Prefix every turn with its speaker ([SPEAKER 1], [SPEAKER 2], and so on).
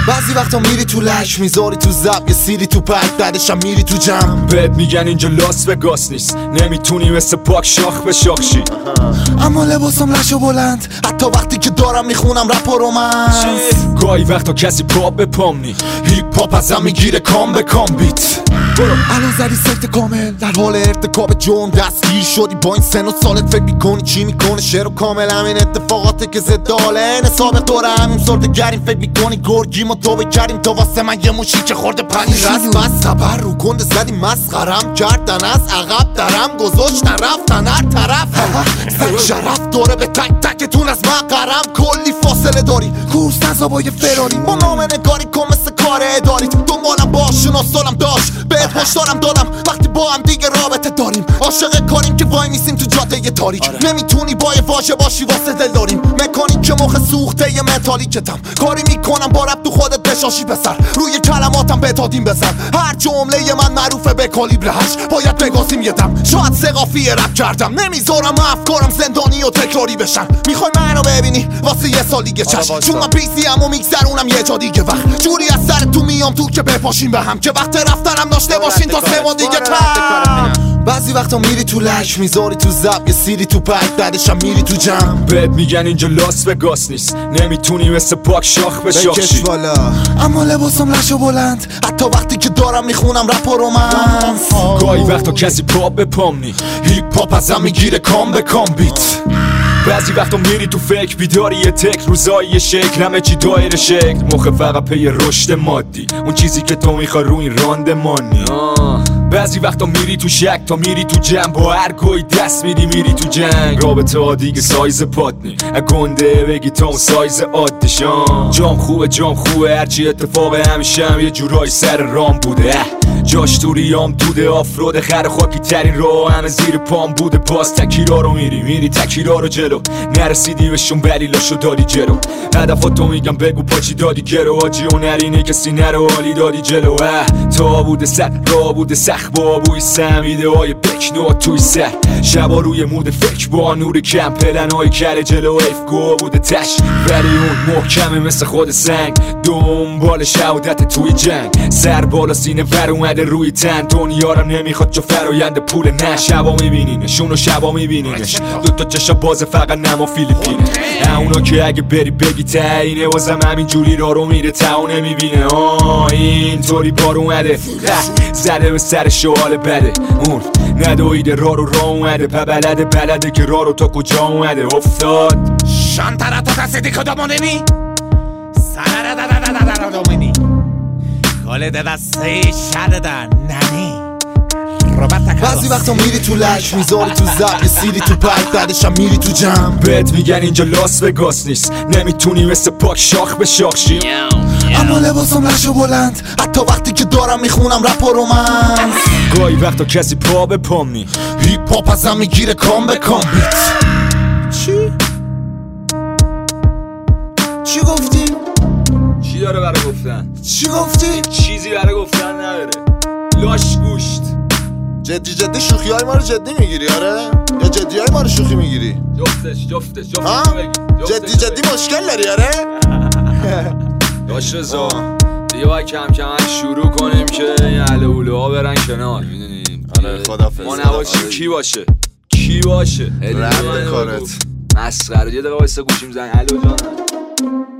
[SPEAKER 1] بعضی وقتا میری تو لش میذاری تو زب یه سیری تو پک بعدشم میری تو جمع
[SPEAKER 2] بهت میگن اینجا لاس وگاس نیست نمیتونی مثل پاک شاخ به شاخ شی
[SPEAKER 1] اما لباسم لش و بلند حتی وقتی که دارم میخونم رپ و رومنس
[SPEAKER 2] گاهی وقتا کسی پاپ به پام نی
[SPEAKER 1] هیپ هاپ ازم میگیره کام به کام بیت الان زدی سکت کامل در حال ارتکاب جرم دستگیر شدی با این سن و سالت فکر میکنی چی میکنه شعر و کامل همین اتفاقاته که زد حاله سابق دوره همین سردگریم فکر میکنی گرگیم و توبه کردیم تو واسه من یه موشی که خورده پنیر رست بس خبر رو گنده زدی مسخرم کردن از عقب درم گذاشتن رفتن هر طرف سک شرف دوره به تک تکتون از مقرم کلی فاصله داری کورس نزا با یه فراری با نامه نگاری کن مثل کار اداری دنبالم باش شناسالم داشت بهت هشدارم دادم وقتی با هم دیگه رابطه داریم عاشق کاریم که وای میسیم تو جاده یه تاریک نمیتونی با یه واژه باشی واسه دل داریم مکانیک که مخ سوخته یه متالیکتم کاری میکنم با رب تو خودت بشاشی بسر روی کلماتم بتادیم بزن هر جمله من معروفه به کالیبر 8 باید بگازیم یه دم شاید سقافی رپ کردم نمیذارم افکارم زندانی و تکراری بشن میخوای منو ببینی واسه یه سال دیگه چشم چون من پیسی ام و میگذرونم یه جا دیگه وقت جوری از سر تو میام تو که بپاشیم به هم که وقت رفتنم داشته باشین تا 3 ماه دیگه تم بعضی وقتا میری تو لش میذاری تو زب یه سیری تو پک بعدشم میری تو جمع
[SPEAKER 2] بهت میگن اینجا لاس وگاس نیست نمیتونی مثل پاک شاخ به شاخ شی
[SPEAKER 1] اما لباسم لش و بلند حتی وقتی که دارم میخونم رپ و رومنس
[SPEAKER 2] گاهی وقتا کسی پاپ به پام نی
[SPEAKER 1] هیپ هاپ ازم میگیره کام به کام بیت
[SPEAKER 2] بعضی وقتا میری تو فکر بیداری یه تک روزایی یه شکل همه چی دایر شکل مخ فقط پی رشد مادی اون چیزی که تو میخوای رو این راندمانی بعضی وقتا میری تو شک تا میری تو جمع با هر گوی دست میری تو جنگ رابطه ها دیگه سایز پاتنی گنده بگی تا اون سایز عادشان جام خوبه هرچی اتفاق همیشه هم یه جورای سر رام بوده جاش تو ریام دوده آفرود خر خاکی ترین راه همه زیر پام بوده باز تکیرا رو میری تکیرا رو جلو نرسیدی بهشون بلیلاشو دادی جلو هدفاتو میگم بگو پاچی دادی گرو آجی و نرینه کسی نرو حالی دادی جلو تا بوده سر را بوده سخت با بوی سمیده های بکنو توی سر شبا روی مود فکر با نور کم پلن های کره جلو افگو بوده تش ولی اون محکمه مثل خود سنگ دنبال شهادت توی جنگ سر بالا سینه ور اومده روی تن دنیارم نمیخواد چو فرایند پول نه شبا میبینینشون و شبا میبینینش دوتا چشا باز فقط نما فیلیپینه اونا که اگه بری بگی تاینه واسم همین جوری رو میره تا نمیبینه اینطوری بار اومده زده به سر شوال بده اون ندویده را اومده بلده که رو تا کجا اومده افتاد
[SPEAKER 1] شانترا تو کسی دیگه دامونی سرا دامونی کاله دسته شددن ننی بعضی وقتا میری تو لش میذاری تو زب یه سیری تو پک بعدشم میری تو جمع
[SPEAKER 2] بهت میگن اینجا لاس وگاس نیست نمیتونی مثل پاک شاخ به شاخ شی
[SPEAKER 1] اما لباسم لش و بلند حتی وقتی که دارم میخونم رپ و رومنس
[SPEAKER 2] گاهی وقتا کسی پا به پام نی
[SPEAKER 1] هیپ هاپ ازم میگیره کام به کام بیت چی گفتی؟
[SPEAKER 2] چی داره برای گفتن؟
[SPEAKER 1] چی گفتی؟
[SPEAKER 2] چیزی برای گفتن نداره لاش گوشت
[SPEAKER 1] جدی شوخی های ما رو جدی میگیری آره؟ یا جدی های ما رو شوخی میگیری؟
[SPEAKER 2] جفتش
[SPEAKER 1] جدی مشکل داری آره؟
[SPEAKER 2] داش رزا دیگه باید کم شروع کنیم که این اهل اولوها برن کنار میدونین
[SPEAKER 1] آره خدافظ
[SPEAKER 2] ما نباشیم کی باشه
[SPEAKER 1] رد کارت
[SPEAKER 2] مسخره یه دقیقه واسه گوشیم زنگ الو جانم